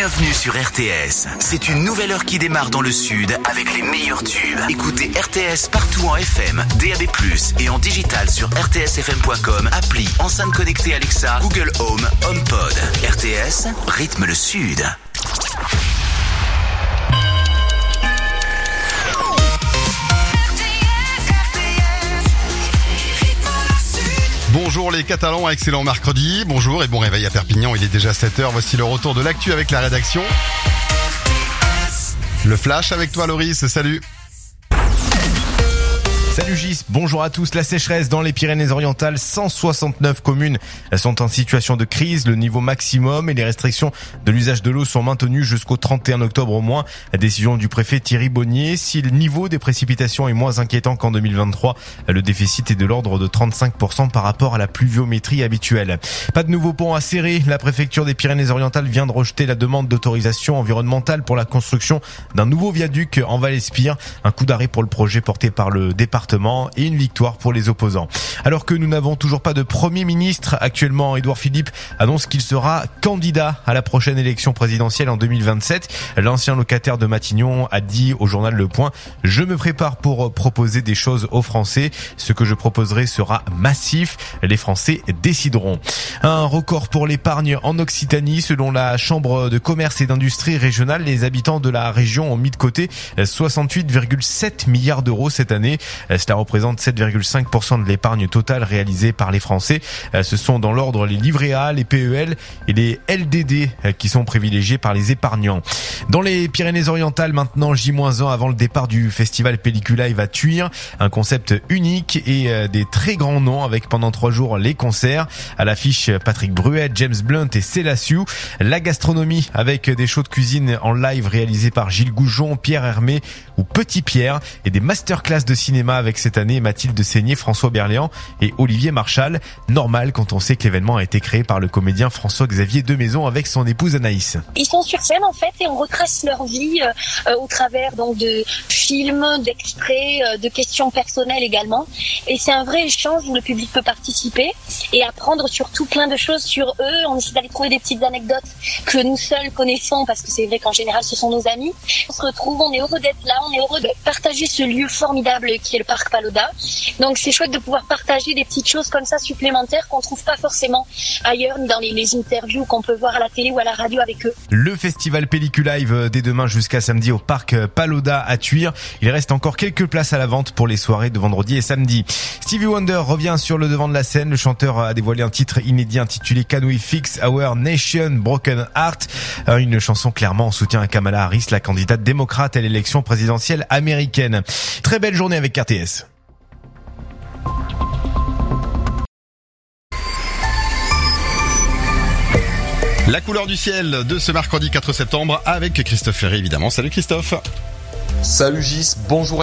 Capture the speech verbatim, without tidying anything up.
Bienvenue sur R T S. C'est une nouvelle heure qui démarre dans le sud avec les meilleurs tubes. Écoutez R T S partout en F M, D A B plus, et en digital sur r t s f m point com, appli, enceinte connectée Alexa, Google Home, HomePod. R T S, rythme le sud. Bonjour les Catalans, excellent mercredi. Bonjour et bon réveil à Perpignan, il est déjà sept heures. Voici le retour de l'actu avec la rédaction. Le flash avec toi Loris, salut. Salut Gis, bonjour à tous. La sécheresse dans les Pyrénées-Orientales, cent soixante-neuf communes sont en situation de crise. Le niveau maximum et les restrictions de l'usage de l'eau sont maintenues jusqu'au trente et un octobre au moins. La décision du préfet Thierry Bonnier. Si le niveau des précipitations est moins inquiétant qu'en deux mille vingt-trois, le déficit est de l'ordre de trente-cinq pour cent par rapport à la pluviométrie habituelle. Pas de nouveau pont à serrer. La préfecture des Pyrénées-Orientales vient de rejeter la demande d'autorisation environnementale pour la construction d'un nouveau viaduc en Val-Espire. Un coup d'arrêt pour le projet porté par le département et une victoire pour les opposants. Alors que nous n'avons toujours pas de Premier ministre, actuellement Édouard Philippe annonce qu'il sera candidat à la prochaine élection présidentielle en deux mille vingt-sept. L'ancien locataire de Matignon a dit au journal Le Point: « Je me prépare pour proposer des choses aux Français. Ce que je proposerai sera massif. Les Français décideront. » Un record pour l'épargne en Occitanie. Selon la Chambre de commerce et d'industrie régionale, les habitants de la région ont mis de côté soixante-huit virgule sept milliards d'euros cette année. Cela représente sept virgule cinq pour cent de l'épargne totale réalisée par les Français. Ce sont dans l'ordre les livrets A, les P E L et les L D D qui sont privilégiés par les épargnants. Dans les Pyrénées-Orientales, maintenant, J moins un avant le départ du festival Pellicula à Tuire. Un concept unique et des très grands noms avec pendant trois jours les concerts. À l'affiche, Patrick Bruet, James Blunt et Célassiou. La gastronomie avec des shows de cuisine en live réalisés par Gilles Goujon, Pierre Hermé ou Petit Pierre, et des masterclass de cinéma avec cette année Mathilde Seigné, François Berléand et Olivier Marchal. Normal quand on sait que l'événement a été créé par le comédien François-Xavier Demaison avec son épouse Anaïs. Ils sont sur scène en fait et on retrace leur vie euh, au travers donc de films, d'extraits, euh, de questions personnelles également. Et c'est un vrai échange où le public peut participer et apprendre surtout plein de choses sur eux. On essaie d'aller trouver des petites anecdotes que nous seuls connaissons parce que c'est vrai qu'en général ce sont nos amis. On se retrouve, on est heureux d'être là, on est heureux de partager ce lieu formidable qui est le parc Palau-d'A. Donc c'est chouette de pouvoir partager des petites choses comme ça supplémentaires qu'on trouve pas forcément ailleurs, ni dans les, les interviews qu'on peut voir à la télé ou à la radio avec eux. Le festival Pellicula Live dès demain jusqu'à samedi au parc Palau-d'A à Tuire. Il reste encore quelques places à la vente pour les soirées de vendredi et samedi. Stevie Wonder revient sur le devant de la scène. Le chanteur a dévoilé un titre inédit intitulé Can We Fix Our Nation Broken Heart, une chanson clairement en soutien à Kamala Harris, la candidate démocrate à l'élection présidentielle américaine. Très belle journée avec R T S. La couleur du ciel de ce mercredi quatre septembre avec Christophe Ferry évidemment. Salut Christophe. Salut Gis, bonjour.